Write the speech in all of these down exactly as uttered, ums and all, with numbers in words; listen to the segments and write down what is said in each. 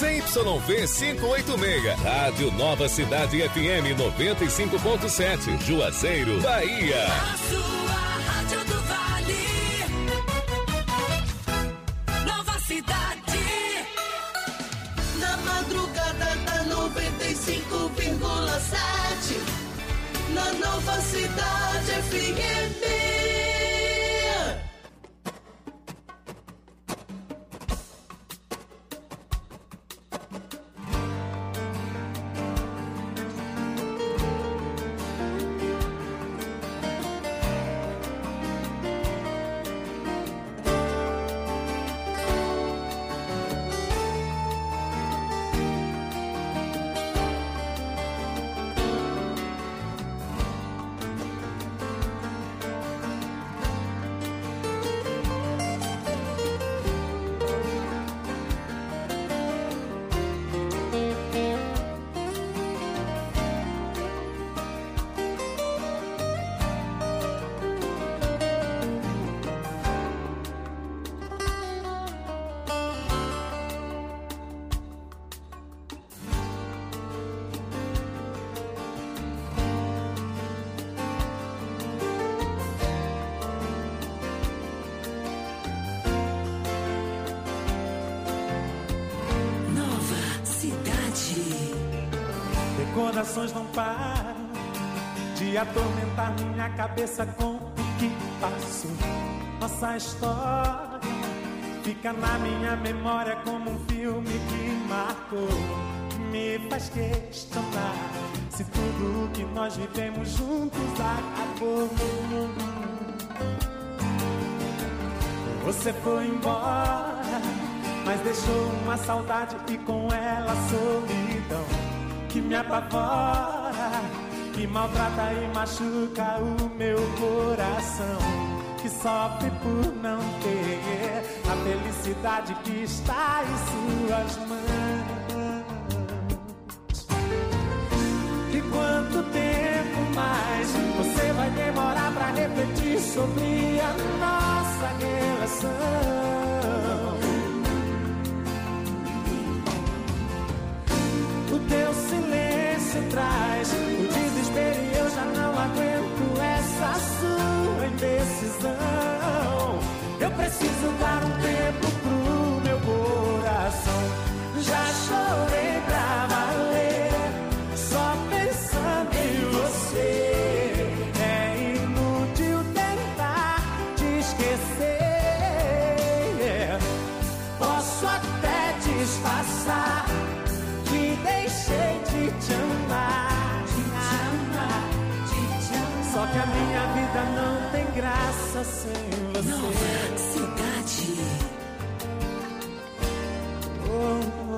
Z Y V quinhentos e oitenta e seis, Rádio Nova Cidade F M noventa e cinco ponto sete, Juazeiro, Bahia. A sua Rádio do Vale. Nova Cidade. Na madrugada da noventa e cinco vírgula sete, na Nova Cidade F M. Recordações não param de atormentar minha cabeça com o que passou. Nossa história fica na minha memória como um filme que marcou. Me faz questionar se tudo o que nós vivemos juntos acabou. Você foi embora, mas deixou uma saudade e com ela a solidão que me apavora, que maltrata e machuca o meu coração, que sofre por não ter a felicidade que está em suas mãos. E quanto tempo mais você vai demorar pra refletir sobre a nossa relação? O teu silêncio traz o desespero e eu já não aguento essa sua indecisão. Eu preciso dar um tempo pro meu coração. Já chorei pra valer, só pensando em você. É inútil tentar te esquecer. Posso até disfarçar que deixei de te amar, de te amar, de te amar. Só que a minha vida não tem graça sem você. Nova Cidade. Oh, oh,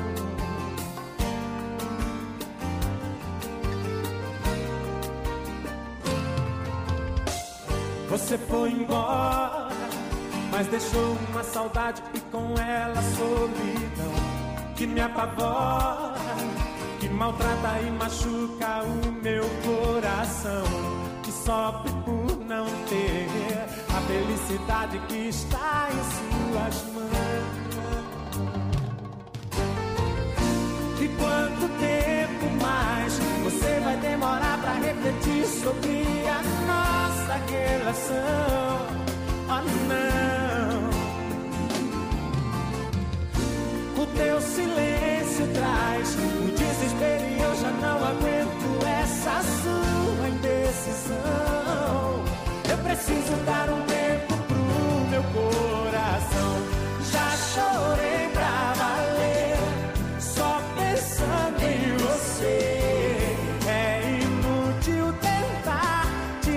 oh. Você foi embora, mas deixou uma saudade e com ela a solidão que me apavora, que maltrata e machuca o meu coração, que sofre por não ter a felicidade que está em suas mãos. E quanto tempo mais você vai demorar pra refletir sobre a nossa relação? Oh não. O teu silêncio traz o desespero e eu já não aguento essa sua indecisão. Eu preciso dar um tempo pro meu coração. Já chorei pra valer, só pensando em você. É inútil tentar te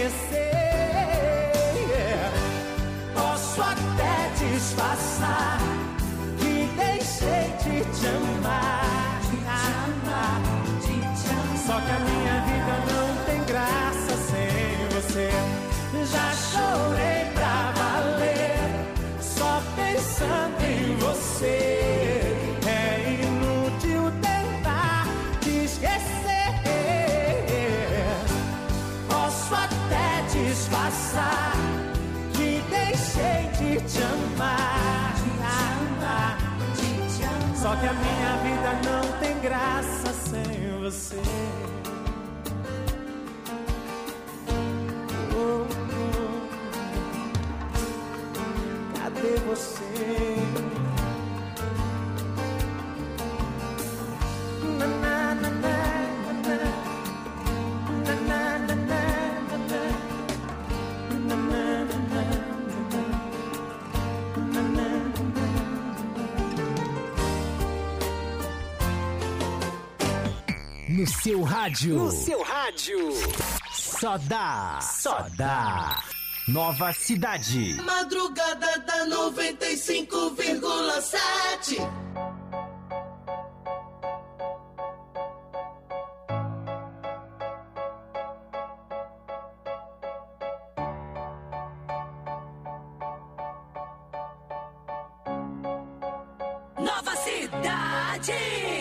esquecer. Posso até disfarçar que deixei de te amar, de te amar, de te amar. Só que a minha vida não tem graça sem você. Já chorei pra valer, só pensando em você. É inútil tentar te esquecer. Posso até disfarçar que deixei de te amar, de te amar. Só que a que a minha vida não tem graça sem você. Oh, oh. Cadê você? Na, na, na, na, na, na, na, na, na, na, na, na. No seu rádio. No seu rádio. Só dá. Só dá. Nova Cidade. Madrugada da noventa e cinco vírgula sete. Nova Cidade.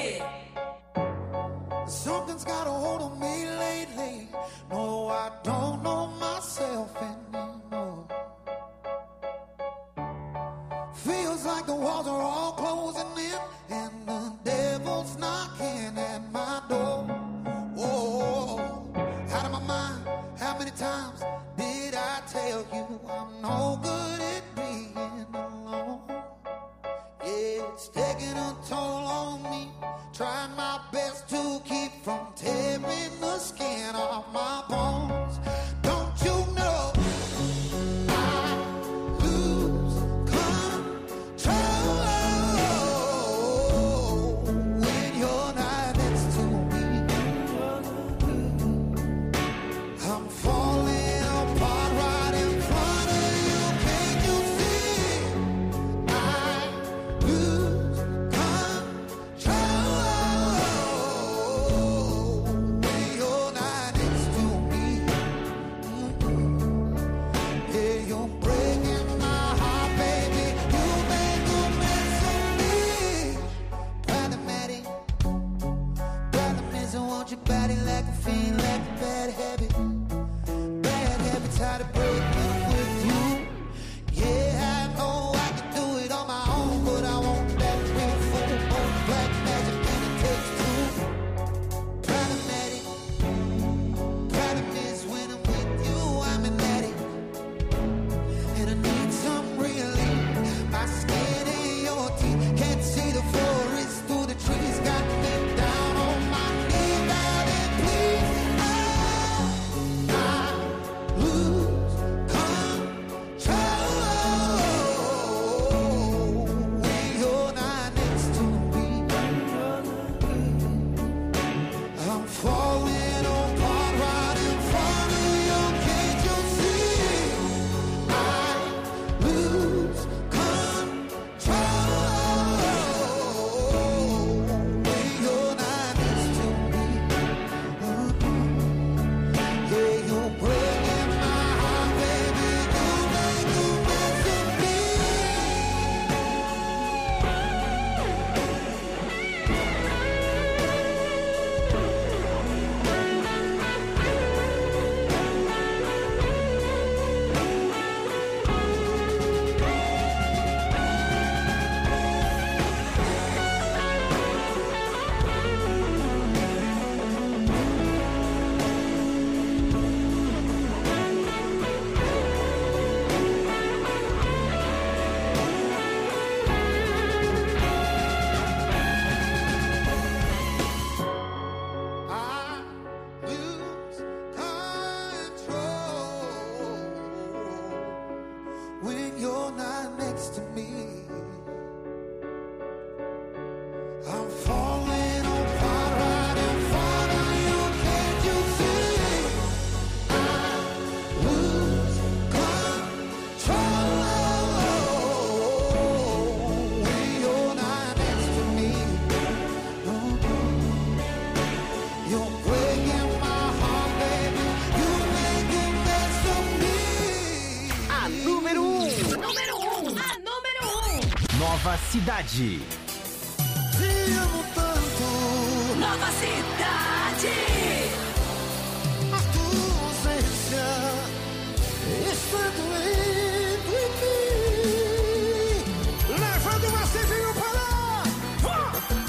Something's got a hold on me lately. No, I don't know myself anymore. Feels like the walls are all closing in and the devil's knocking at my door. Oh, out of my mind, how many times did I tell you I'm no good at being alone? Yeah, it's taking a toll on me. Trying my best to keep from tearing the skin off my bones. Don't you know I lose control when you're not next to me? I'm falling apart right in front of you. Can't you see? I lose control when you're not next to me. Yeah, you're breaking my heart, baby. You make a mess of me. Problematic, problem is I want your body like a fiend, like a bad habit. Bad habits, how to break it with you. Yeah, I know I can do it on my own, but I want that real full on black magic and it takes two. Problematic, problem is when I'm with you, I'm an addict. And I need some relief. My skin in your teeth, can't see the forest through the trees. Got me down on my knees, darling, please. I, I lose control when you're not next to me. I'm falling apart right in front of you. Can't you see? I lose control when you're not next to me. Yeah, you're breaking my heart, baby. You make a mess of me. I lose control when you're not next to me. I'm falling apart right in front of you. Can't you see? I lose control when you're not next to me. You're breaking my heart, baby. You make a mess of me. A número um. Número um. A número um. Nova Cidade. Te amo tanto. Nova Cidade. A tua ausência está doendo em mim. Levando você veio para lá.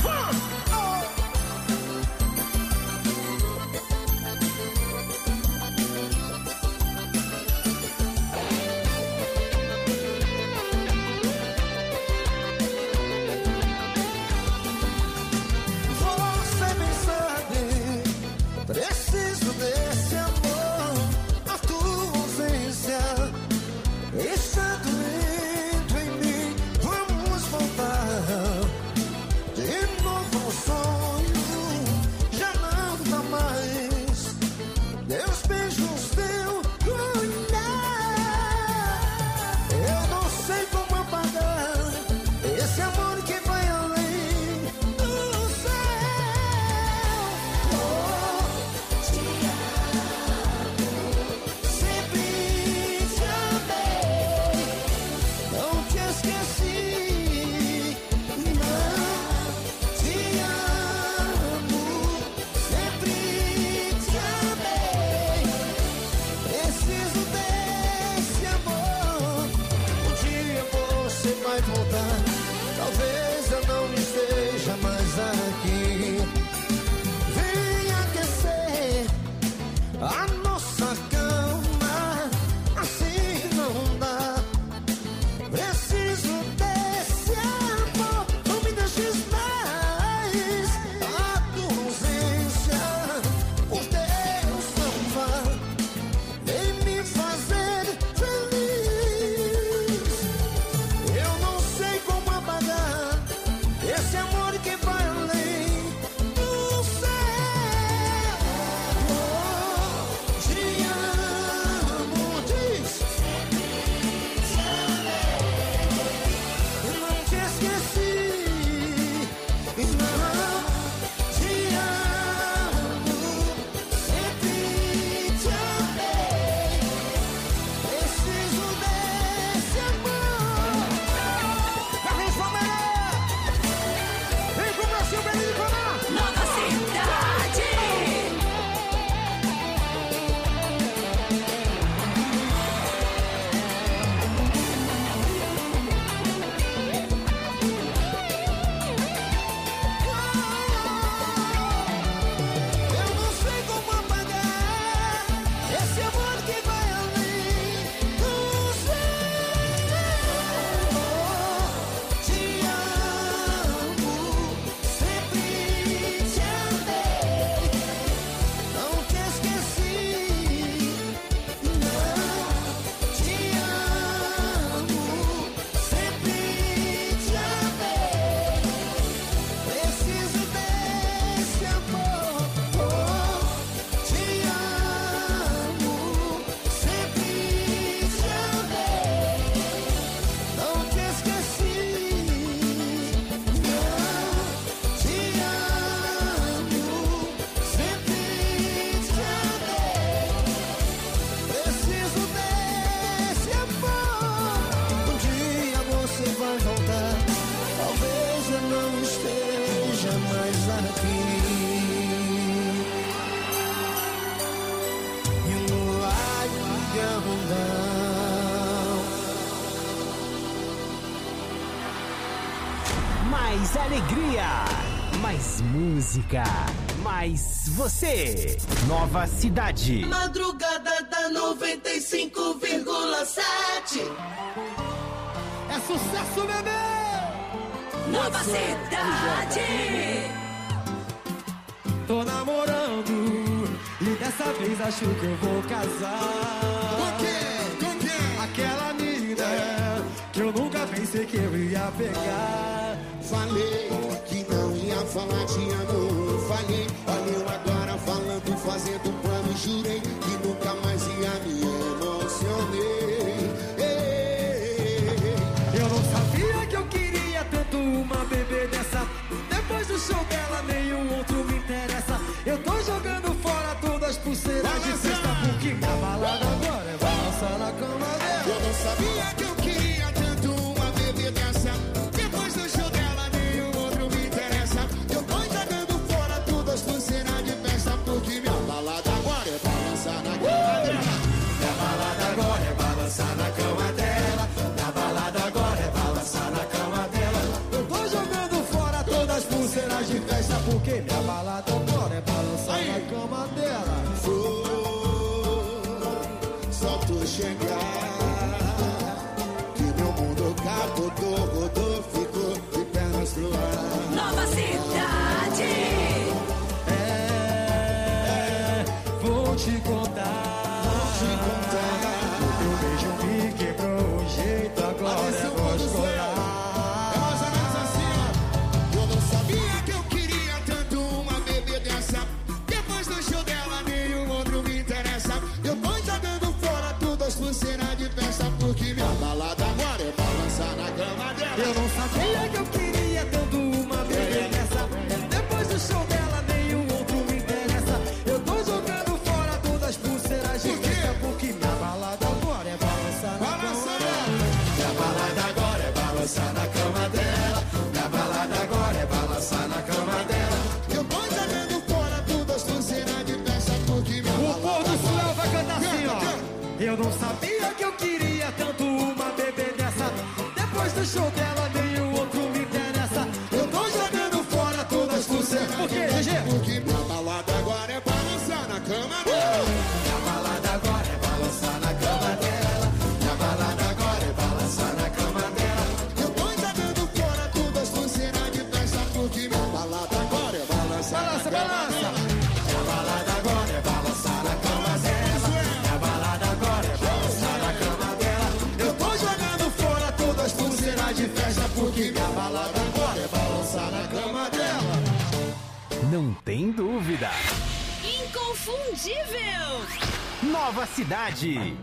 Preciso desse amor, a tua ausência está doendo em mim. Vamos voltar de novo ao sonho, já não dá mais. Meus beijos, teu olhar, eu não sei como apagar esse amor que vai além do céu. Oh, te amo, sempre te amei, não te esqueci, não, te amo, sempre te amei, preciso desse amor. Um dia você vai voltar, talvez eu não esteja mais aqui. Vem aquecer a nossa cama, assim não dá. Preciso desse amor, não me deixes mais. A tua ausência, por Deus, não vá, vem me fazer feliz. Eu não sei como apagar esse amor que vai além do céu. Oh, te amo, diz. Não te esqueci, não, te amo, sempre te amei, preciso desse amor. Carlos Palmeira, vem pro Brasil, Belém de Comar. Nova Cidade. Eu não sei como apagar esse amor que vai além do céu. Te amo, sempre te amei, não te esqueci, não, te amo, sempre te amei, preciso desse amor. Oh, te amo, sempre te amei, não te esqueci, não, te amo, sempre te amei, preciso desse amor. Um dia você vai voltar, talvez eu não esteja mais aqui. E no ar de abundão, Mais alegria, mais música, mais você. Nova Cidade. Madrugada da noventa e cinco vírgula sete. é sucesso, bebê! Nova Cidade. Tô namorando e dessa vez acho que eu vou casar. Com quem? Com quem? Aquela mina que eu nunca pensei que eu ia pegar. Falei que não ia falar te amo. Falei, olha eu agora falando, fazendo plano. Jurei que nunca mais ia me emocionei. Eu não sabia que eu queria tanto uma bebê dessa. Depois do show dela nenhum outro me interessa. Eu tô jogando fora todas as pulseiras de festa, porque minha balada agora é balançar na cama dela. Eu não sabia que eu queria tanto uma bebê dessa. Depois do show dela nenhum outro me interessa. Eu tô jogando fora todas as pulseiras de festa, porque minha balada agora é balançar na cama dela. Minha balada agora é balançar na cama dela. Minha balada agora é balançar na cama dela. Eu tô jogando fora todas as pulseiras de festa, porque minha balada agora é balançar na cama dela. Só tu chegar que meu mundo capotou, rodou, ficou de pernas pro ar. Nova Cidade. É, vou te contar, vou te contar. O teu beijo me quebrou o jeito, agora eu vou chorar. É mais ou menos assim, ó. Eu não sabia que eu queria tanto uma bebê dessa. Depois do show dela, nenhum outro me interessa. Eu tô jogando fora tudo as pulseiras de festa, porque minha balada agora é balançar na cama dela. Eu não sabia que eu queria tanto uma bebê dessa. Depois do show dela, nenhum outro me interessa. Eu tô jogando fora todas as pulseiras de festa, porque minha balada agora é balançar na cama dela. Minha balada agora é balançar na cama dela. Minha balada agora é balançar na cama dela. Eu tô jogando fora todas as pulseiras de festa, porque minha O balada povo do agora céu vai cantar assim, ó. Eu não sabia que eu queria tanto uma bebê dessa. Depois do show dela, nenhum outro me interessa. Eu tô jogando fora todas as pulseiras. Por quê, G G? Porque minha balada agora é balançar na cama dela. Minha balada agora é balançar na cama dela. Minha balada agora é balançar na cama dela. Eu tô jogando fora todas as pulseiras de festa, porque minha balada agora é balançar Balança, na cama balança. dela. Minha balada agora é balançar na cama dela. Minha balada agora é balançar na cama dela. Eu tô jogando fora todas as pulseiras de festa, porque minha balada agora é balançar na cama dela. Não tem dúvida. Inconfundível. Nova Cidade.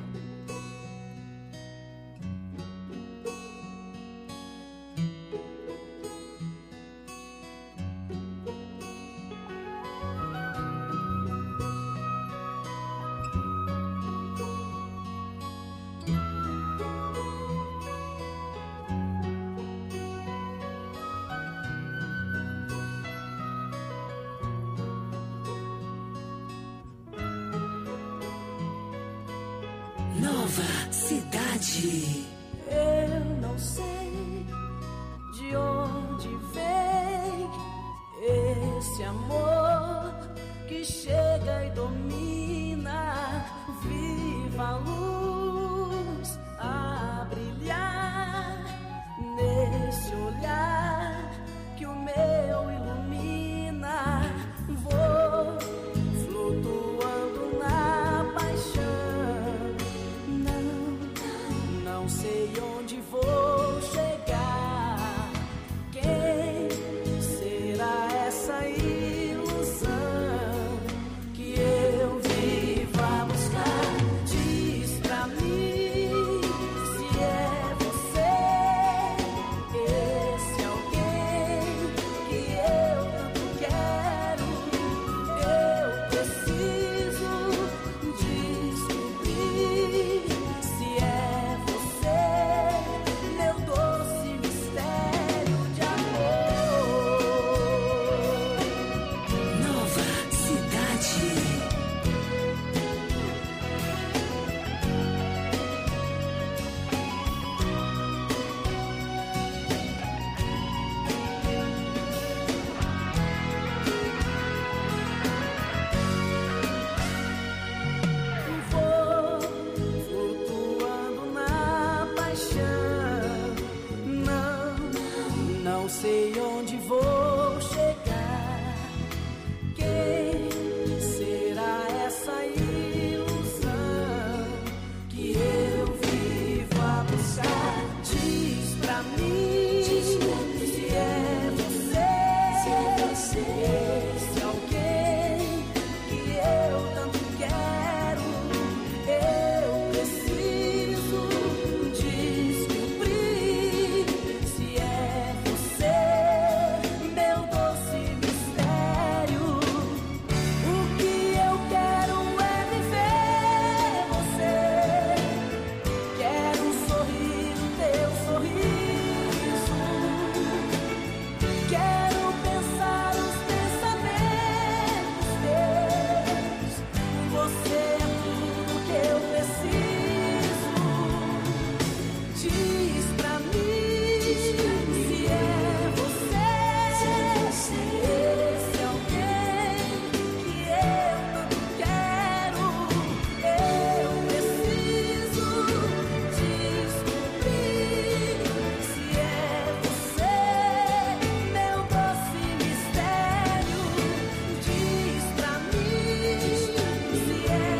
Nova Cidade. Eu não sei de onde vem esse amor que chega e domina. Viva a luz a brilhar nesse olhar que o meu ilumina. Vou flutuando na paixão. Não sei onde vou chegar. Quem será essa ilusão que eu vivo a buscar? Diz pra mim se é você, esse alguém que eu tanto quero. Eu preciso descobrir se é meu doce mistério de amor. Nova Cidade. Vou flutuando na paixão. Não, não sei onde vou chegar. Quem será essa ilusão que eu vivo a buscar? Diz pra mim se é você, esse alguém que eu tanto quero. Eu preciso descobrir se é você, meu doce mistério. O que eu quero é viver você. Quero sorrir no teu sorriso. Quero pensar os pensamentos teus. Você é tudo que eu preciso. Diz pra mim se é você, esse alguém que eu tanto quero. Eu preciso descobrir se é você, meu doce mistério. Diz pra mim se é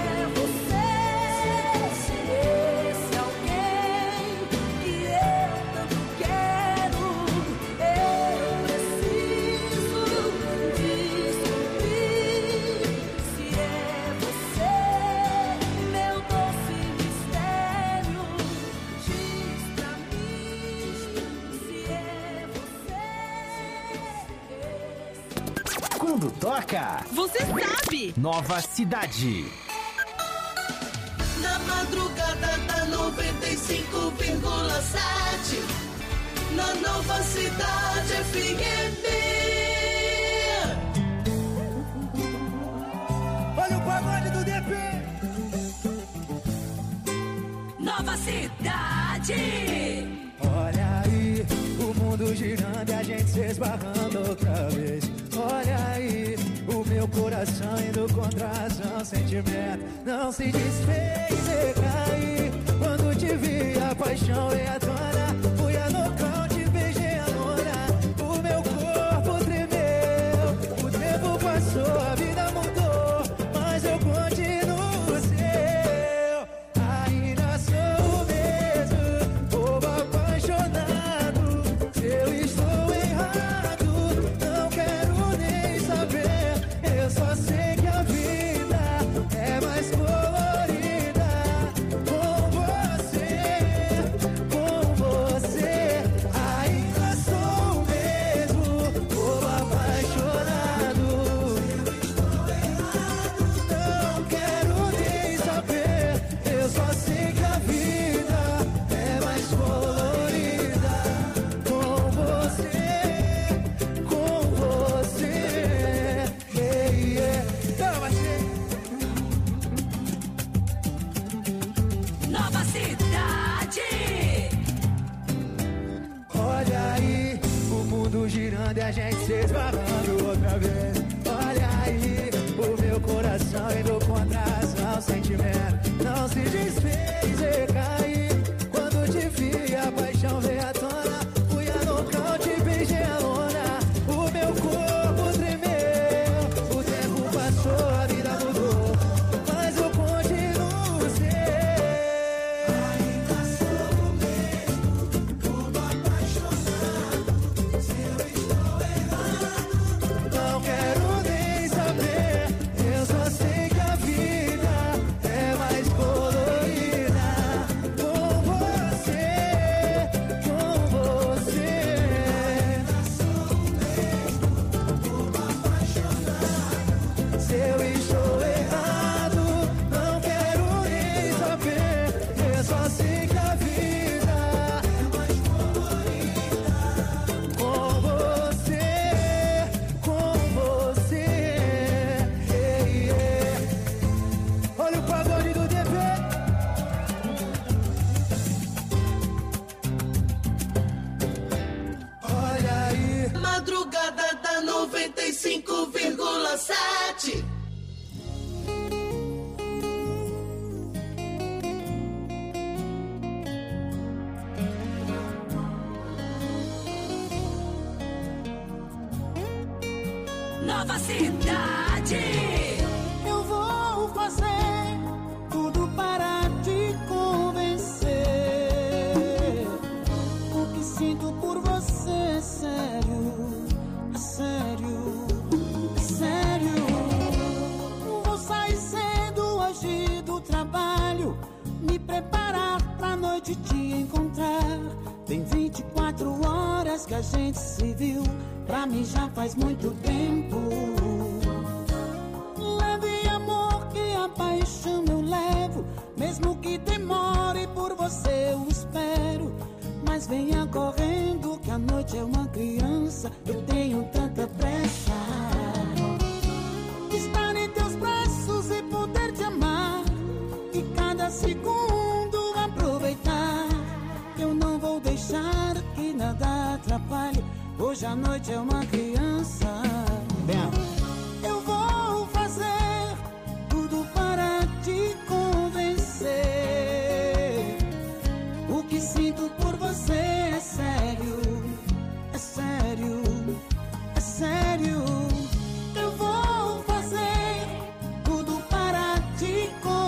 Quando toca, você sabe. Nova Cidade. Na madrugada da noventa e cinco vírgula sete, na Nova Cidade F M. Olha o pagode do D P. Nova Cidade. Olha aí, o mundo girando e a gente se esbarrando outra vez. Olha aí, o meu coração indo contra a razão, sentimento não se desfez e caí. Quando te vi, a paixão veio à tona, fui a nocaute, beijei a lona. O meu corpo tremeu, o tempo passou, a vida mudou, mas eu continuo seu. Ainda sou o mesmo, bobo apaixonado. Se eu estou errado, não quero nem saber. Eu só sei que a vida é mais colorida com você, com você. Ainda sou o mesmo, bobo apaixonado. Não quero nem saber. Eu só sei que a vida é mais colorida com você, com você. Yeah, yeah. Toma, Nova Cidade. olha aí, o mundo girando e a gente se esbarrando outra vez. Olha aí, o meu coração indo contra a razão, sentimento não se desfez e caí. Quando te vi, a paixão veio à tona, fui a nocaute, beijei a lona. O meu corpo tremeu, o tempo passou, a vida mudou, mas eu continuo seu. Ainda sou o mesmo, bobo apaixonado. Se eu estou errado, não quero nem saber. Eu só sei que a vida é mais colorida com você, com você. Ainda sou o mesmo, bobo apaixonado. Se eu estou errado, não quero nem saber. Eu só sei que a vida é mais colorida com você, com você. Yeah, yeah. Olha o pagode do D P. Olha aí. Madrugada da noventa e cinco vírgula sete. Nova Cidade. Eu vou fazer tudo para te convencer. O que sinto por você é sério, é sério, é sério. Vou sair cedo hoje do trabalho, me preparar pra noite te encontrar. Tem vinte e quatro horas que a gente se viu, pra mim já faz muito tempo. Leve amor que a paixão eu levo, mesmo que demore por você eu espero. Mas venha correndo que a noite é uma criança, eu tenho tanta pressa. Estar em teus braços e poder te amar, e cada segundo aproveitar. Eu não vou deixar que nada atrapalhe, hoje a noite é uma criança. Eu vou fazer tudo para te convencer. O que sinto por você é sério, é sério, é sério. Eu vou fazer tudo para te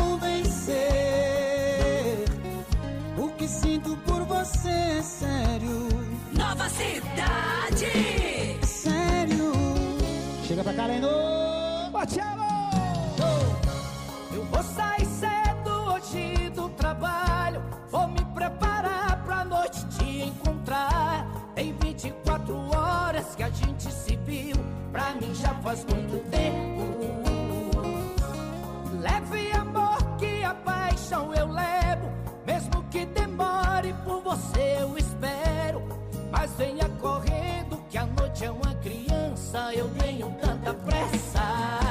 convencer. O que sinto por você é sério. Nova Cidade. É sério. Chega pra cá, Leno. Marcelo! Eu vou sair cedo hoje do trabalho, vou me preparar pra noite te encontrar. Tem vinte e quatro horas que a gente se viu, pra mim já faz muito amor, que a paixão eu levo. Mesmo que demore, por você eu espero. Mas venha correndo, que a noite é uma criança. Eu tenho tanta pressa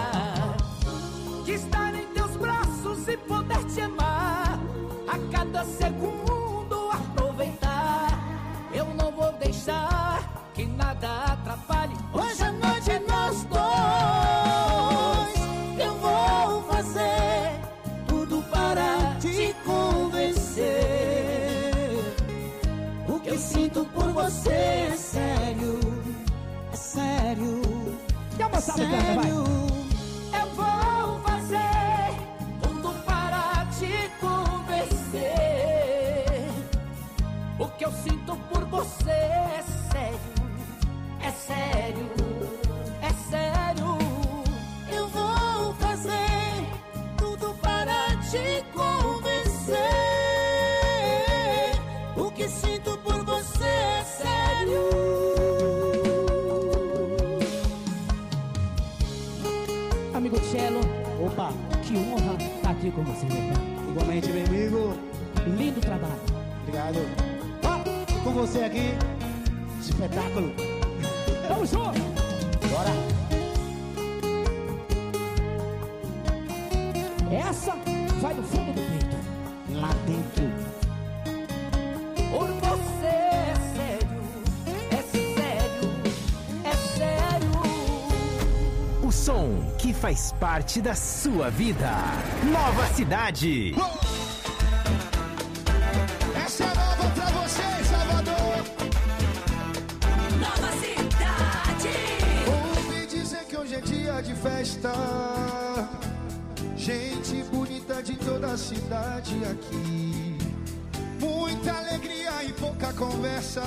de estar em teus braços e poder te amar. A cada segundo aproveitar. Eu não vou deixar que nada atrapalhe. Hoje à noite é nós dois. Eu vou fazer tudo para te convencer. O que eu sinto por você é sério. É sério. É sério. Eu vou fazer tudo para te convencer. O que eu sinto por você é sério. É sério. É sério. Eu vou fazer tudo para te convencer. O que sinto por você é sério. Amigo Cello, opa, que honra estar aqui com você, meu irmão. Igualmente, meu amigo. Lindo trabalho. Obrigado. Ó, com você aqui, espetáculo. Vamos junto. Bora. Essa vai no fundo do peito. Lá dentro. Por você é sério. É sério. É sério. O som que faz parte da sua vida. Nova Cidade. Essa é nova pra você, Salvador. Nova Cidade. Ouvi dizer que hoje é dia de festa. Gente bonita de toda a cidade aqui. Muita alegria e pouca conversa.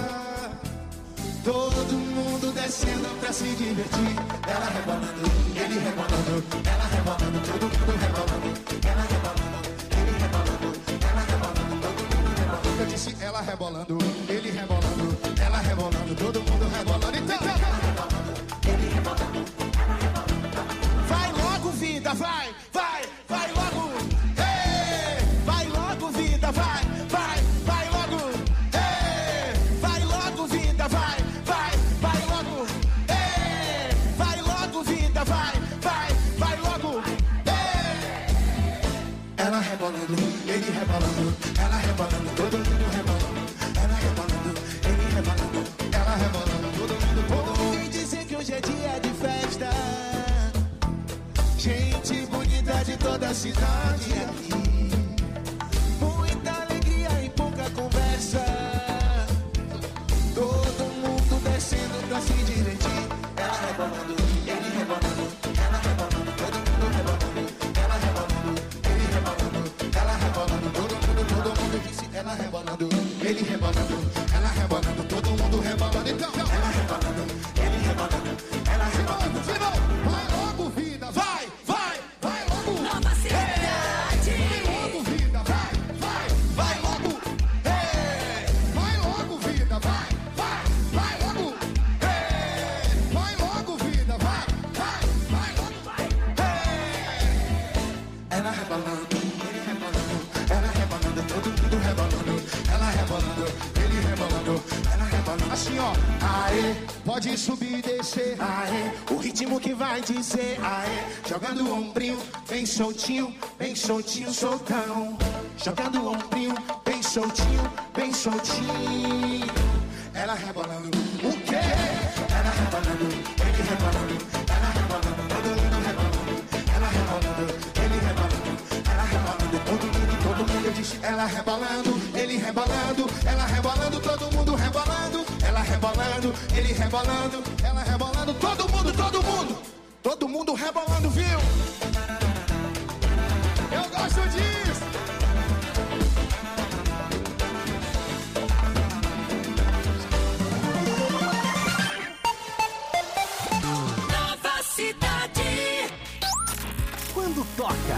Todo mundo descendo pra se divertir. Ela rebolando, ele rebolando. Ela rebolando, todo mundo rebolando. Ela rebolando, ele rebolando. Ela rebolando, todo mundo rebolando. Eu disse ela rebolando, ele rebolando. Ela rebolando, todo mundo rebolando. Então, ela rebolando, ele rebolando. Ela rebolando. Vai logo, vida, vai, vai, vai logo. Ei, vai logo, vida, vai, vai, vai logo. Ei, vai logo, vida, vai, vai, vai logo. Ei, vai logo, vida, vai, vai, vai logo. Ei. Ela rebolando, ele rebolando, ela rebolando, todo mundo rebolando. Ela rebolando, ele rebolando, ela rebolando, todo mundo, todo mundo. Ouvi dizer que hoje é dia de festa. Gente bonita de toda a cidade aqui. Muita alegria e pouca conversa. Todo mundo descendo pra se divertir. Ela rebolando, ele rebolando. Ela rebolando, todo mundo rebolando. Ela rebolando, ele rebolando. Ela rebolando, todo mundo, todo mundo disse. Ela rebolando, ele rebolando. Ela rebolando, todo mundo rebolando. Então, ela rebolando, ele rebolando. Ela rebolando, vai logo, vida, vai, vai, vai logo. Nova Cidade. Vai logo, vida, vai, vai, vai logo. Ei, vai logo, vida, vai, vai, vai logo. Ei, vai logo, vida, vai, vai, vai logo. Ei. Ela rebolando, ele rebolando. Ela rebolando, todo mundo rebolando. Ela rebolando, ele rebolando. Ela rebolando. Assim, ó. Aê, pode subir e descer. Aê, o ritmo que vai dizer. Aê, jogando o ombrinho, bem soltinho, bem soltinho, soltão. Jogando o ombrinho, bem soltinho, bem soltinho. Ela rebolando, o quê? Ela rebolando, ele rebolando. Ela rebolando, todo mundo rebolando. Ela rebolando, ele rebolando. Ela rebolando, todo mundo, todo mundo. Eu disse, ela rebolando, ele rebolando. Ela rebolando, todo mundo rebolando. Ela rebolando, ele rebolando. Ela rebolando, todo mundo, todo mundo. Todo mundo rebolando, viu? Eu gosto disso. Nova Cidade. Quando toca.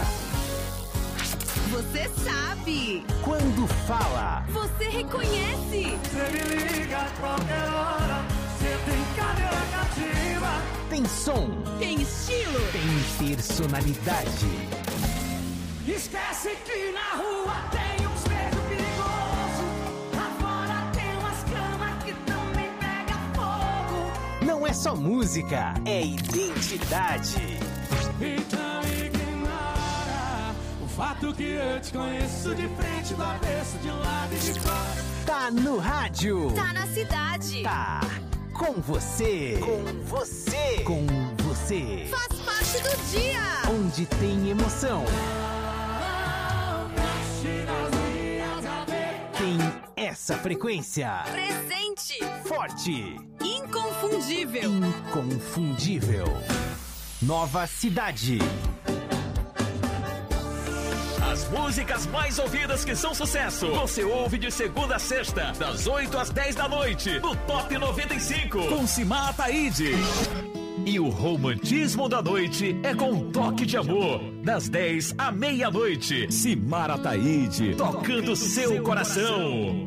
Você sabe. Quando fala. Você reconhece. Você me liga a qualquer hora. Você tem cadeira cativa. Tem som. Tem estilo. Tem personalidade. Esquece que na rua tem uns negros perigosos. Lá fora tem umas camas que também pega fogo. Não é só música, é identidade. Então ignora o fato que eu te conheço de frente, do avesso, de um lado e de fora. Tá no rádio. Tá na cidade. Tá com você. Com você. Com você. Faz parte do dia. Onde tem emoção. Tem essa frequência. Presente. Forte. Inconfundível. Inconfundível. Nova Cidade. As músicas mais ouvidas que são sucesso, você ouve de segunda a sexta, das oito às dez da noite, no Top noventa e cinco, com Simar Ataíde. E o romantismo da noite é com um toque de amor, das dez à meia-noite. Simar Ataíde, tocando seu coração.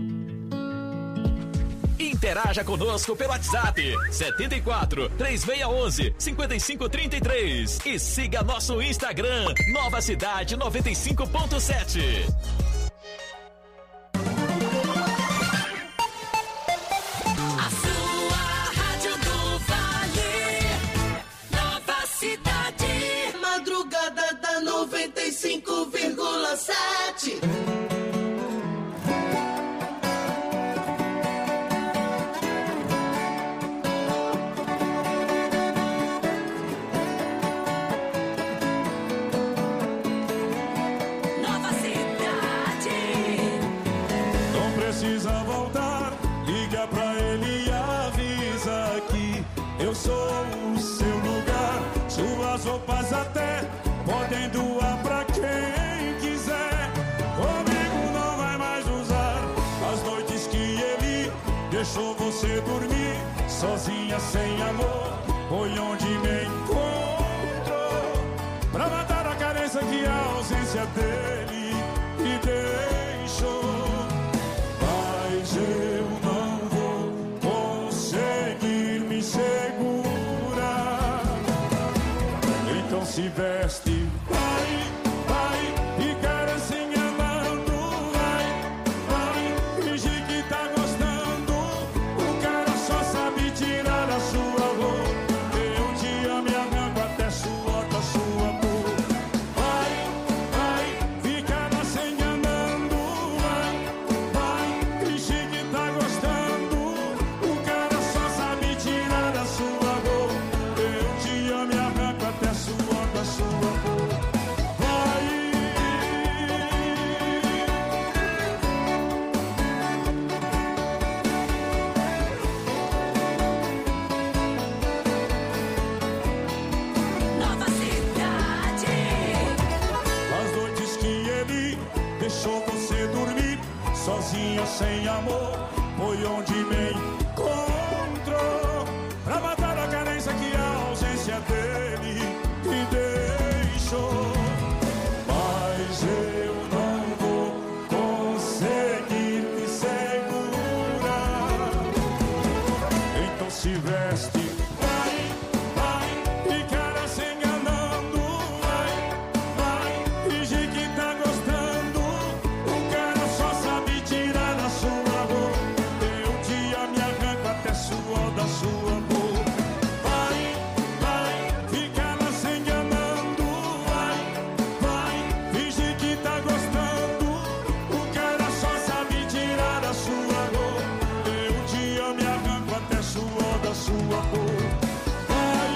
Interaja conosco pelo WhatsApp setenta e quatro, três seis um um, cinco cinco três três e siga nosso Instagram Nova Cidade noventa e cinco ponto sete. A sua rádio do Vale, Nova Cidade. Madrugada da noventa e cinco vírgula sete. Precisa voltar, liga pra ele e avisa que eu sou o seu lugar. Suas roupas até podem doar pra quem quiser. Comigo não vai mais usar as noites que ele deixou você dormir sozinha, sem amor. Foi onde me encontrou pra matar a carência que a ausência dele me deixou. Mas eu não vou conseguir me segurar. Então se veste, vai, vai, ficar assim amando, vai, vai, fingir que tá gostando. O cara só sabe tirar a sua roupa. Eu te amo e arranco até suor da sua boca. Vai, vai, ficar assim andando, vai, vai, fingir que tá gostando. O cara só sabe tirar a sua roupa. Eu te amo e arranco até suor da sua boca. Vai. Nova Cidade. As noites que ele deixou você dormir sozinha, sem amor, foi onde me encontrou pra matar a carência que a ausência dele me deixou. Mas eu não vou conseguir me segurar. Então se veste, vai, vai, ficar assim andando, vai, vai, fingir que tá gostando. O cara só sabe tirar a sua roupa. Eu te amo e arranco até suor da sua boca. Vai, vai, ficar assim andando, vai, vai, fingir que tá gostando. O cara só sabe tirar a sua roupa. Eu te amo e arranco até suor da sua boca. Vai.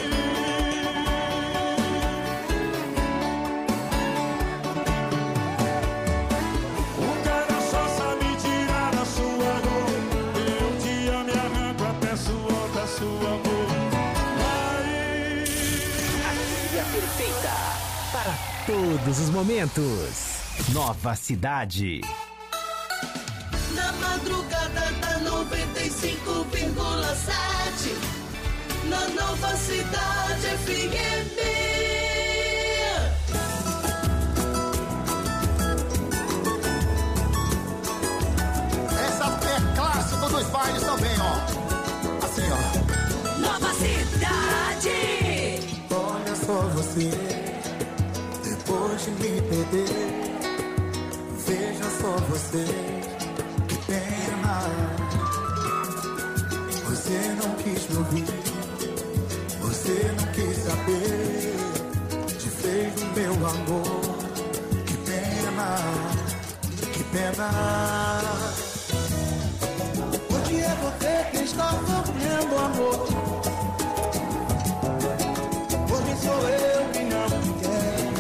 O cara só sabe tirar a sua roupa. Eu te amo e arranco até suor da sua boca. Vai. A trilha perfeita para todos os momentos. Nova Cidade. Na madrugada da noventa e cinco vírgula sete. Na Nova Cidade F M. Essa é clássico dos bailes também, ó. Assim, ó. Nova Cidade. Olha só você, depois de me perder. Veja só você, que pena. Você não quis me ouvir, você não quis saber de vez do meu amor. Que pena, que pena. Hoje é você que está sofrendo, amor. Hoje sou eu que não te quero.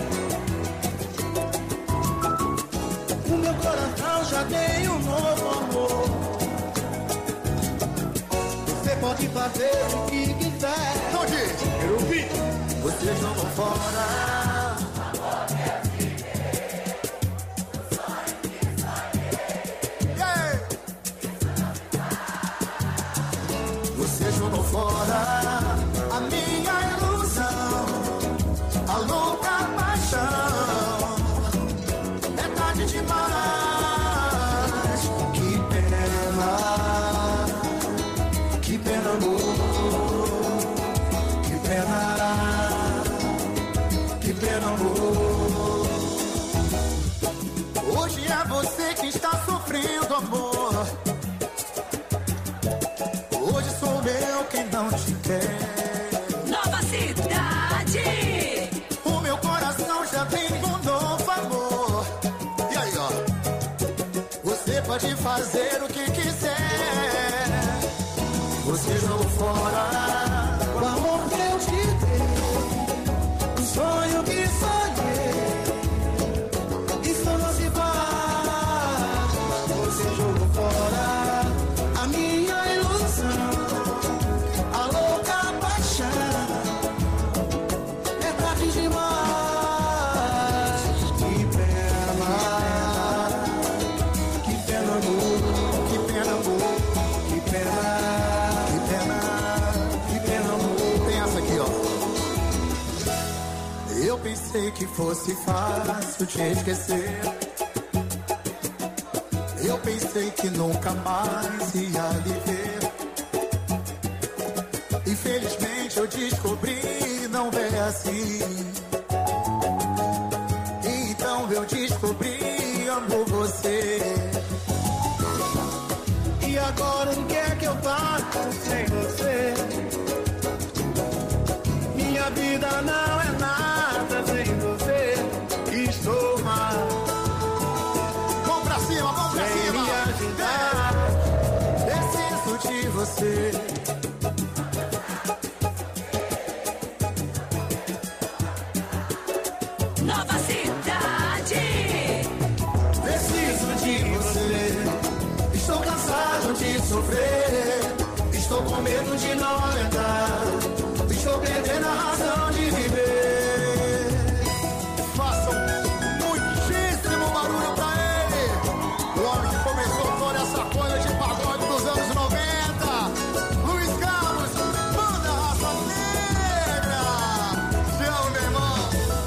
O meu coração já tem um novo amor. Você pode fazer o que quiser. Não diz, quero ouvir. Você jogou fora. Você jogou fora a minha ilusão, a louca paixão. É tarde demais. Que pena, que pena, amor. Que pena, que pena, amor. Hoje é você que está sofrendo, amor. Hoje sou eu quem não te quer. Nova Cidade. O meu coração já tem um novo amor. E aí, ó, você pode fazer o que quiser. Você jogou fora o amor que eu te dei, o sonho que sonhei. Isso não se faz. Você jogou fora a minha ilusão, a louca paixão. É tarde demais. Que pena, que pena, amor. Que pena, amor. Que pena, Que pena, que pena, amor. tem essa aqui, ó. Eu pensei que fosse fácil te esquecer. Eu pensei que nunca mais ia lhe ver. Infelizmente eu descobri, não é assim. Então eu descobri, amo você. E agora o que é que eu faço sem você? Minha vida não é nada sem você. Estou mal. Vamos pra cima, vamos pra Vem cima. me ajudar. Preciso de você. Nova Cidade. Preciso de você. Estou cansado de sofrer. Estou com medo de não aguentar. Estou perdendo a razão de viver. Façam muitíssimo barulho pra ele. O homem que começou toda essa coisa de pagode dos anos noventa. Luiz Carlos, manda a raça negra. Tchau, meu irmão.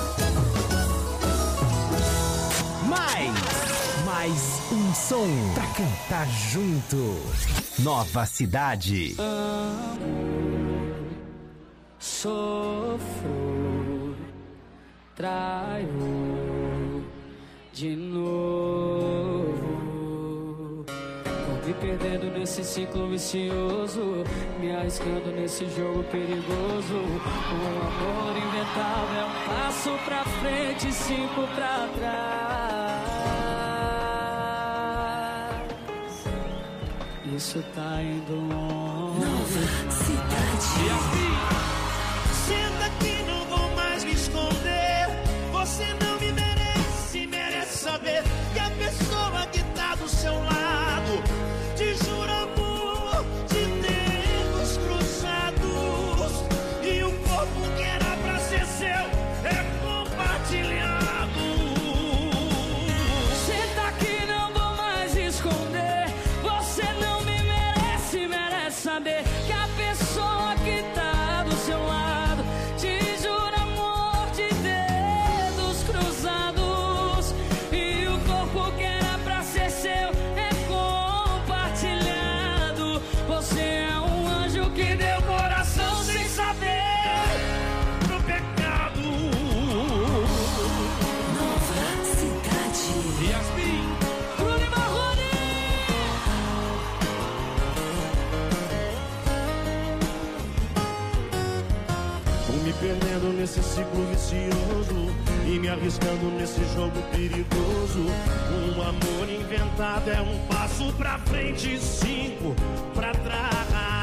Mais, mais um som pra cantar junto. Nova Cidade. Sofro, traio de novo. Vou me perdendo nesse ciclo vicioso, me arriscando nesse jogo perigoso. O amor inventado é um passo pra frente e cinco pra trás. Isso tá indo longe. Nova Cidade. E assim, Senta que não vou mais me esconder. Você não me merece, merece saber que a pessoa que tá do seu lado te jura amor de dedos cruzados. E o corpo que era pra ser seu é compartilhado. senta que não vou mais esconder. Você não me merece, merece saber que a pessoa que tá do seu arriscando nesse jogo perigoso. Um amor inventado é um passo pra frente e cinco pra trás.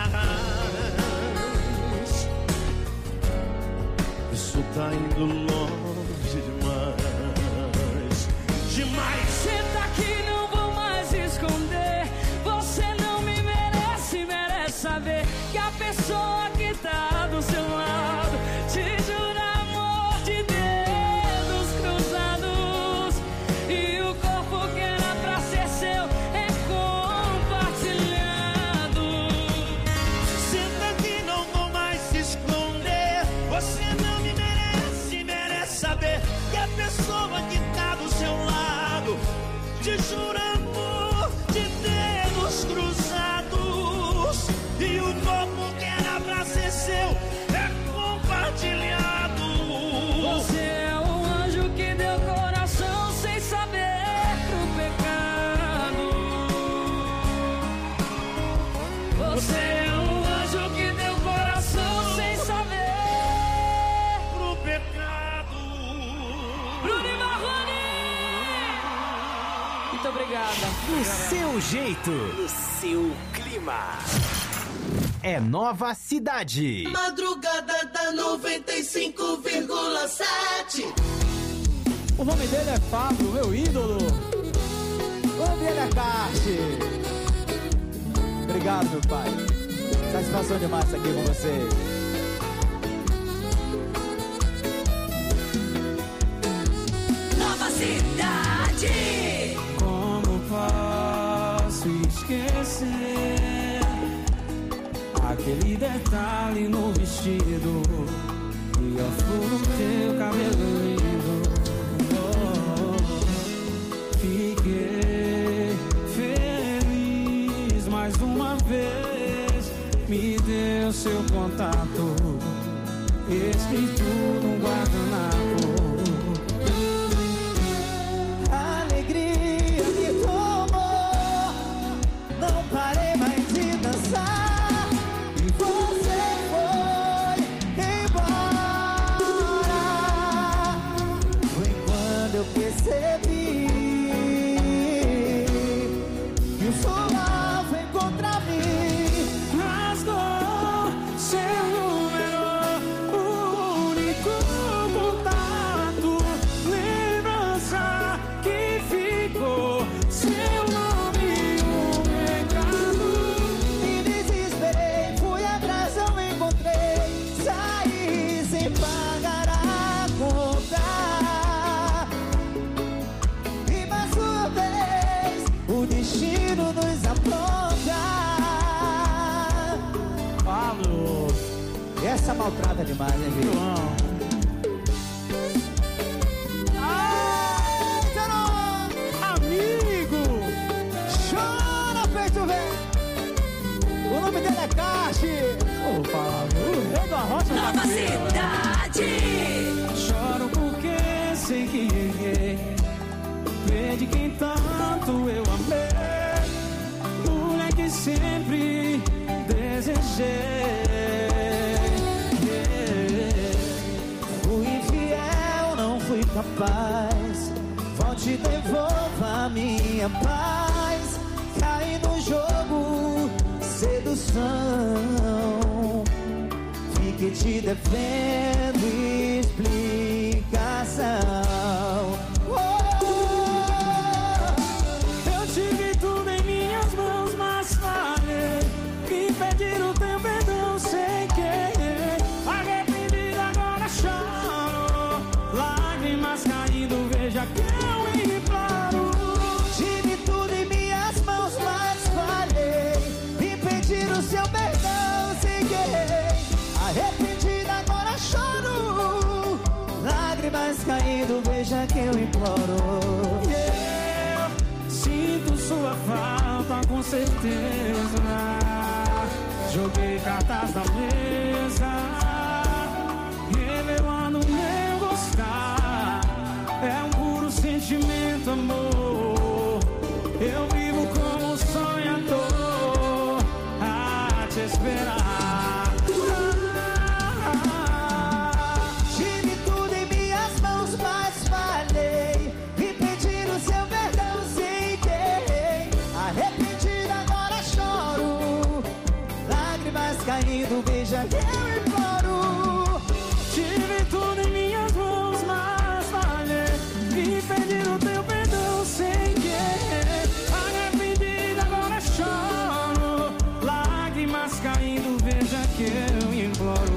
Isso tá indo longe demais, demais. Senta aqui, não vou mais esconder. Você não me merece, merece saber que a pessoa que tá do seu lado te jura amor de dedos cruzados. E o corpo que era pra ser seu é compartilhado. Senta aqui, não vou mais se esconder. Você não me merece, merece saber que a pessoa que tá do seu lado te jura amor de dedos cruzados. E o corpo que era pra ser seu é compartilhado. Você é um anjo que deu coração sem saber pro pecado. Você é um anjo que deu coração sem saber pro pecado. Bruno Marrone! Muito obrigada. Do seu jeito, no seu clima. É Nova Cidade. Madrugada da noventa e cinco vírgula sete. O nome dele é Fábio, meu ídolo. O nome dele é Carte. Obrigado, meu pai. Satisfação demais estar aqui com você. Nova Cidade. Como posso esquecer aquele detalhe no vestido e a flor no teu cabelo lindo? Oh, fiquei feliz mais uma vez. Me deu seu contato escrito no guardanapo. Alegria que tomou, não parei mais de dançar. E você foi embora. Foi quando eu percebi que o sol vem contra mim. Rasgou seu número, o único contato, lembrança que ficou, seu nome, um recado. Me desesperei, fui atrás, não encontrei. Saí sem pagar a conta. E mais uma vez, o destino nos apronta. Pablo, Essa maltrata demais, né, filho? amigo, Chora, peito velho. O nome dele é Caixe. Ô, Pablo, o rei da rocha. Nova Cidade. Choro porque sei que errei, perdi quem tanto eu amei, mulher que sempre desejei. Fui infiel, não fui capaz. Volte e devolva a minha paz. Caí no jogo, sedução. Fiquei te devendo explicação. Oh, Eu tive tudo em minhas mãos, mas falhei. Me pedir o teu perdão sem querer. Arrependido agora choro, lágrimas caindo, veja que eu imploro. tive tudo em minhas mãos, mas falhei. Me pedir o seu perdão sem querer. Arrependido agora choro, lágrimas caindo, veja que eu imploro. Eu sinto sua falta com certeza. Joguei cartas na mesa, revelando meu gostar. É um puro sentimento, amor. Eu vivo como sonhador a te esperar. Tive tudo em minhas mãos, mas falhei. caindo, beija que eu imploro. Tive tudo em minhas mãos, mas falhei. Me perdi no teu perdão sem querer. Arrependida, agora choro. Lágrimas caindo, veja que eu imploro.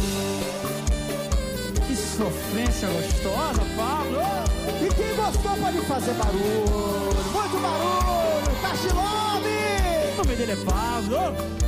Que sofrência gostosa, Pablo. E quem gostou pode fazer barulho. Muito barulho, Cachilove. O nome dele é Pablo.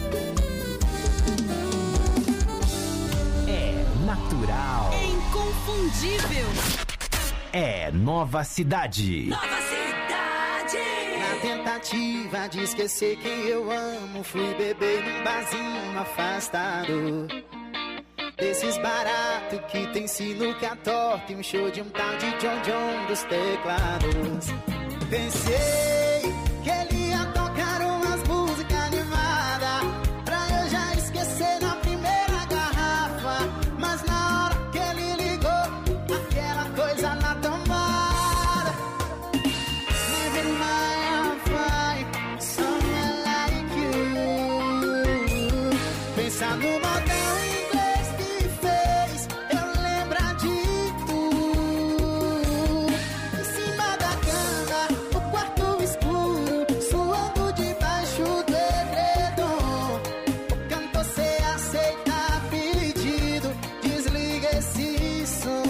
É natural. É inconfundível. É Nova Cidade. Nova Cidade. Na tentativa de esquecer quem eu amo, fui beber num barzinho afastado desses baratos que tem sinuca torta e um show de um tal de John John dos teclados. Pensei que ele ia tocar umas músicas animadas pra eu já esquecer na primeira garrafa, mas na hora que ele ligou, aquela coisa na tomada. Never mind, fine, someone like you. Pensar no modão inglês que fez eu lembrar de tu. Em cima da cama, o quarto escuro, suando debaixo do edredom. O cantor cê aceita pedido, desliga esse som.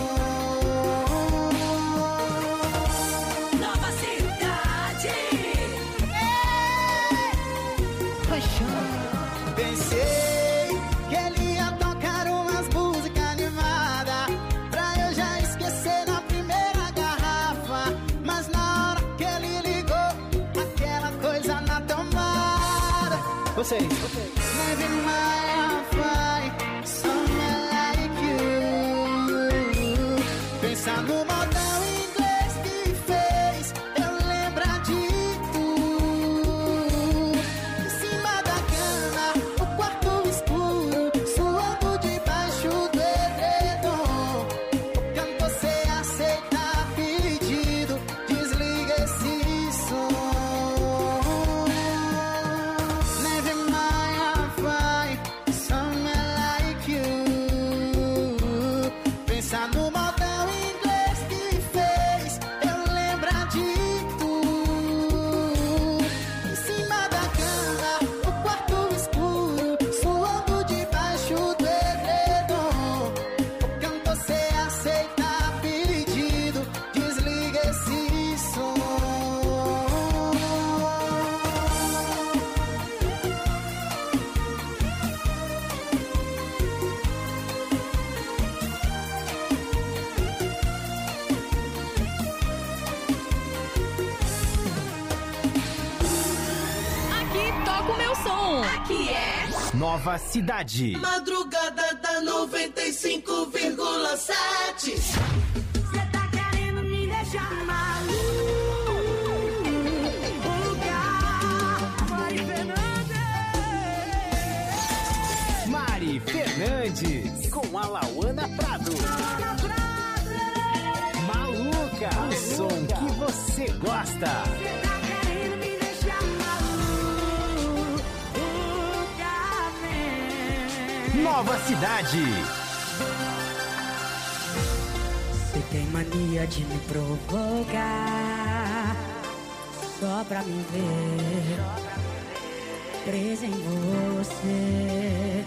Nova Cidade. Pensei que ele ia tocar umas músicas animadas pra eu já esquecer na primeira garrafa, mas na hora que ele ligou, aquela coisa na tomada. Vocês, vocês. Never mind, fine, someone like you. Pensar no modão inglês que fez eu lembrar de tu. Em cima da cama, o quarto escuro, suando debaixo do edredom. O cantor cê aceita pedido, desliga esse som. Never mind, fine, someone like you. Pensar no modão inglês que fez eu lembrar de tu. Em cima da cama, o quarto escuro, suando debaixo do edredom. O cantor cê aceita pedido, desliga esse som. Aqui toca o meu som. Aqui é Nova Cidade. Madrugada da noventa e cinco vírgula sete. Cê tá querendo me deixar maluca. Mari Fernandes. Mari Fernandes. Com a Lauana Prado. Maluca. O som que você gosta. Cê tá querendo me deixar maluca. Nova Cidade. Você tem mania de me provocar só pra me ver presa em você.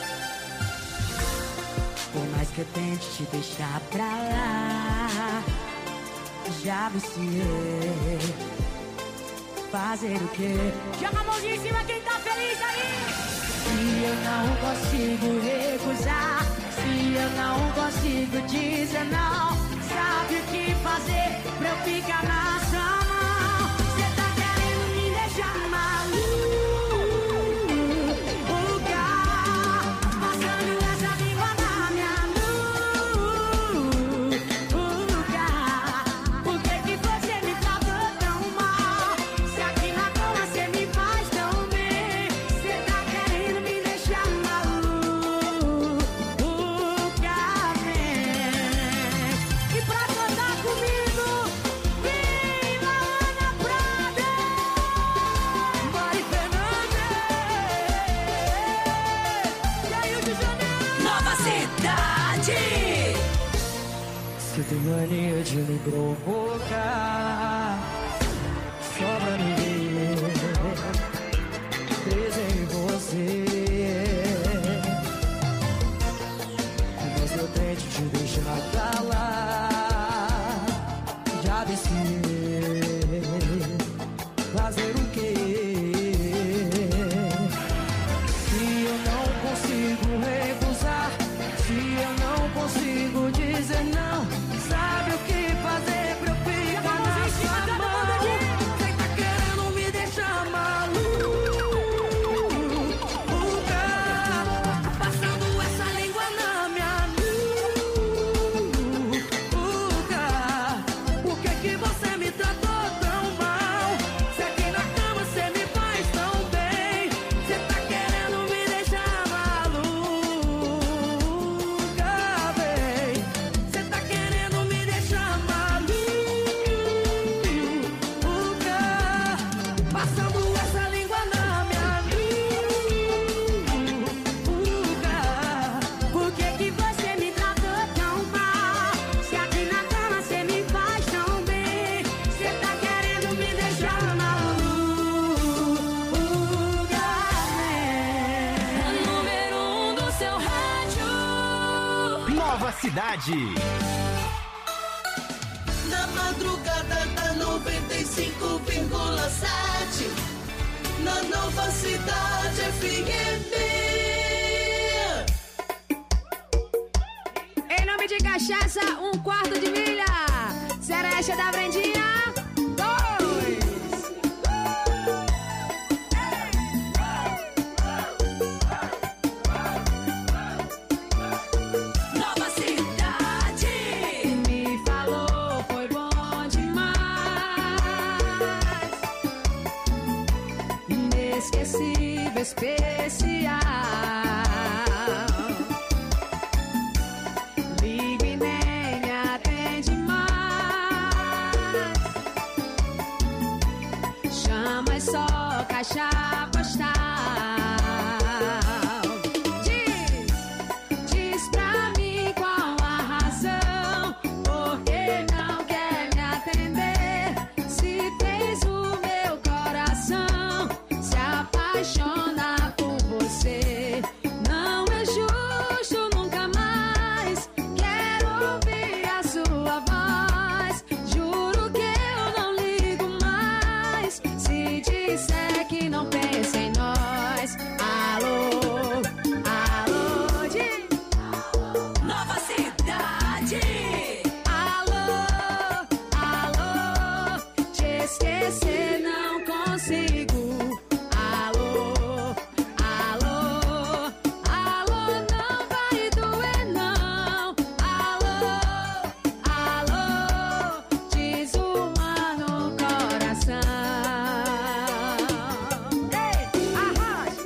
Por mais que eu tente te deixar pra lá, já viciei. Fazer o quê? Joga a mãozinha em cima quem tá feliz aí! Se eu não consigo recusar, se eu não consigo dizer não, sabe o que fazer pra eu ficar na sua mão? Cê tá querendo me deixar maluca, passando essa língua na minha nuca. Por que que você me tratou tão mal? Se aqui na cama cê me faz tão bem. Cê tá querendo me deixar maluca, man. E pra cantar comigo mania de me provocar, só pra me ver preso em você. Mas eu tento te deixar pra lá, já desci. Fazer o quê? Se eu não consigo recusar, se eu não consigo dizer não, sabe o que fazer pra eu ficar na sua mão? Cê tá querendo me deixar maluca, passando essa língua na minha nuca. Por que que você me tratou tão mal? Se aqui na cama cê me faz tão bem, cê tá querendo me deixar maluca, bem. Cê tá querendo me deixar maluca, passando essa língua na minha nuca. Por que que você me tratou tão mal? Se aqui na cama cê me faz tão bem, cê tá querendo me deixar maluca, A número um do seu rádio. Nova Cidade. Na madrugada da noventa e cinco vírgula sete, na Nova Cidade F M. Em nome de cachaça, um quarto de milha. Cereja da Brendinha, dois. Nova Cidade. Me falou, foi bom demais. Inesquecível, especial. Liga e nem me atende mais. Chama e só caixa postal. Diz, diz pra mim qual a razão, porque não quer me atender. Se fez o meu coração se apaixonar por você. Não é justo nunca mais. Quero ouvir a sua voz. Juro que eu não ligo mais. Se disser que não pensa em nós. Alô, alô, diz. Nova Cidade. Alô, alô, te esquecer não consigo. Alô, alô, alô, não vai doer não. Alô, alô, desuma no coração. Ei, arrocha.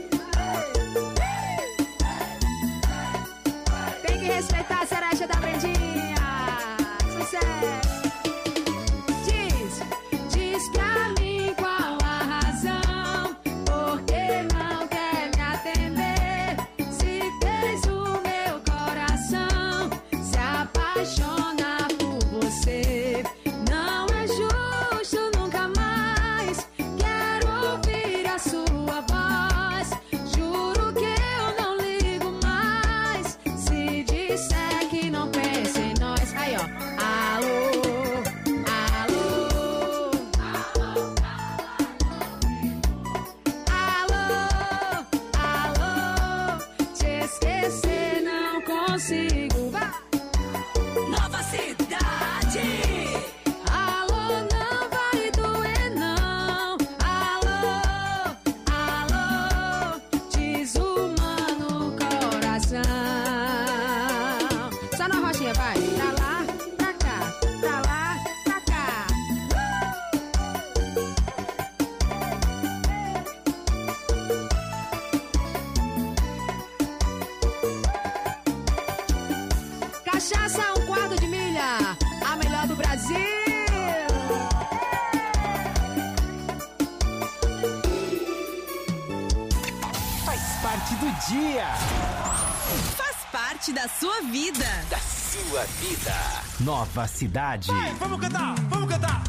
Tem que respeitar a cereja da Brendinha. Sucesso. Diz, diz pra mim qual a razão, porque não quer me atender. Se fez o meu coração se apaixonar por você. Não é justo nunca mais. Quero ouvir a sua voz. Juro que eu não ligo mais. Se disser que não pensa em nós. Aí, ó. Alô, alô, alô, alô, te esquecer não consigo. Vai. Nova Cidade. Alô, não vai doer não. Alô, alô, desuma no coração. Só na roxinha, vai. Pra lá, pra cá, pra lá, pra cá. Cachaça, um quarto de milha. A melhor do Brasil. Faz parte do dia. Faz parte da sua vida. Da sua vida. Nova Cidade. Vai, vamos cantar, vamos cantar.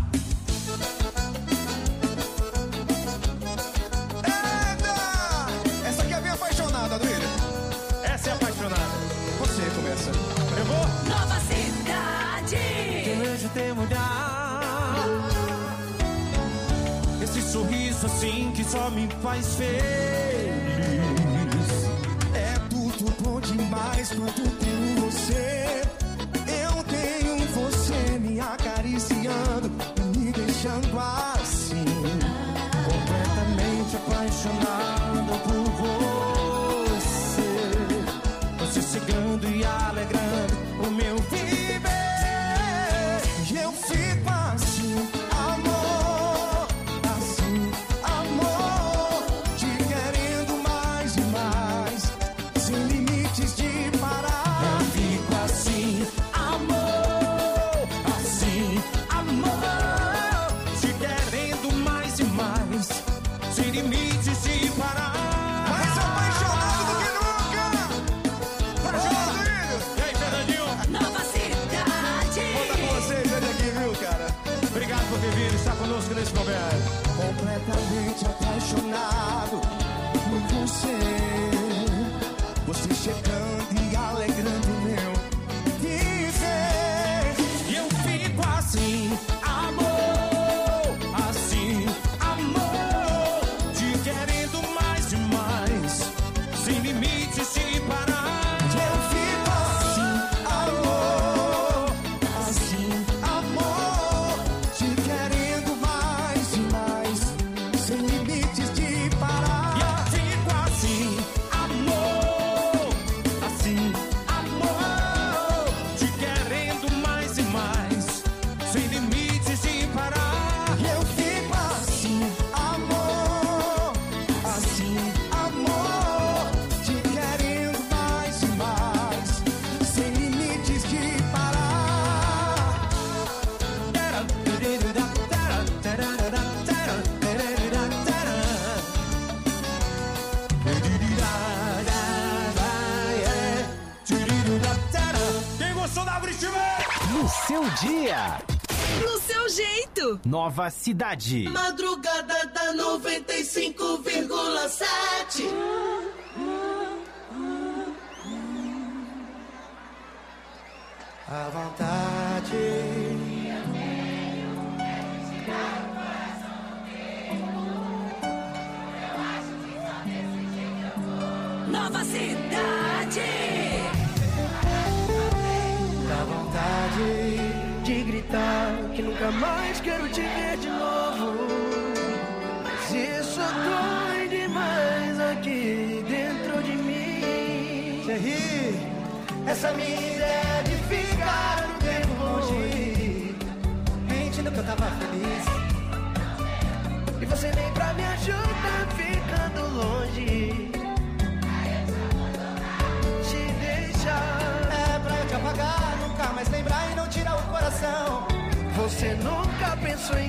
Eita! Essa aqui é bem apaixonada, Duílio. Essa é apaixonada. Você começa. Eu vou. Nova Cidade. Eu vejo teu olhar, esse sorriso assim que só me faz feliz. É tudo bom demais quando tenho você. Eu tenho você me acariciando, me deixando assim, completamente apaixonado por você. Você chegando e alegrando o meu viver. E eu fico assim, amor, assim, amor, te querendo mais e mais, sem limites de parar. Eu fico assim, amor, assim, amor, te querendo mais e mais, sem limites de parar. Mais apaixonado do que nunca! Apaixonado, filho! E aí, Fernandinho? Nova Cidade. Conta com vocês hoje aqui, viu, cara? Obrigado por ter vindo, estar conosco nesse momento. Completamente apaixonado por você. Você chegando e alegrando meu viver. E eu fico assim, amor, assim, amor, te querendo mais e mais, sem limites de parar. Eu fico assim, amor, assim, amor, te querendo mais e mais, sem limites de parar. E eu fico assim, amor, assim, amor, te querendo mais e mais, sem limites de parar. E eu fico assim, amor, assim, amor, te querendo mais e mais, sem limites de parar. Quem gostou da Britney? No seu dia. No seu jeito. Nova Cidade. Madrugada da noventa e cinco vírgula sete. À vontade. Nova Cidade. Dá vontade de gritar que nunca mais quero te ver de novo. Mas isso dói demais aqui dentro de mim. Você ri? Essa minha ideia de ficar um tempo longe, mentindo que eu tava feliz, e você nem pra me ajudar ficando longe. Te deixar é pra eu te apagar, nunca mais lembrar e não tirar o coração. Você nunca pensou em